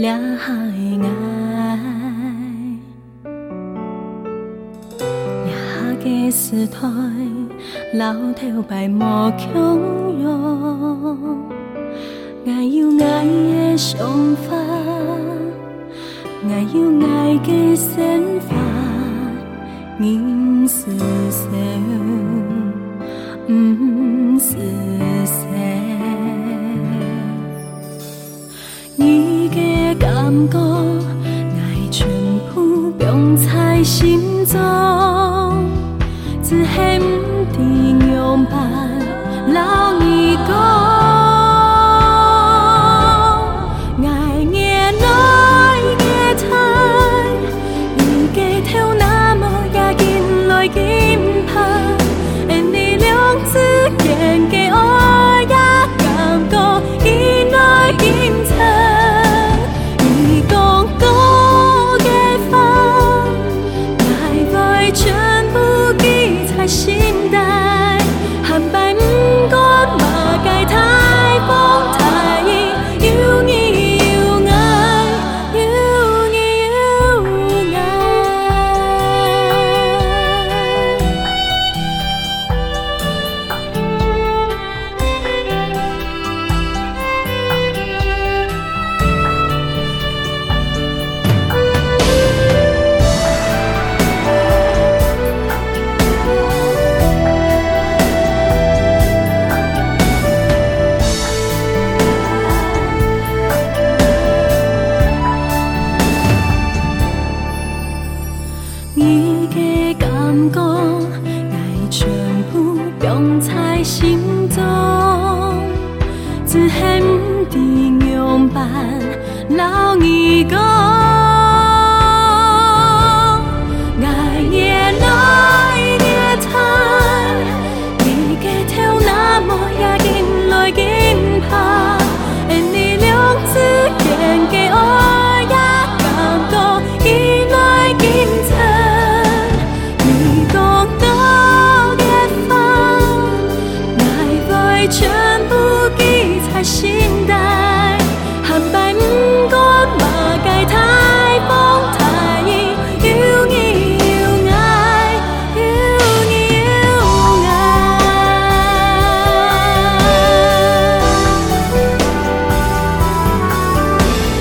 了下的爱，了下的思台，老头白无强用，爱有爱的想法，爱有爱的想法，因是谁，不是谁。你的感觉，爱全部放在心中，只恨不知用办老你讲。你的感觉，爱全部放在心中，只恨不知用办老你讲。爱越来越淡，你的头那么也紧来紧拍，因你俩之间的爱也感觉紧来紧擦。全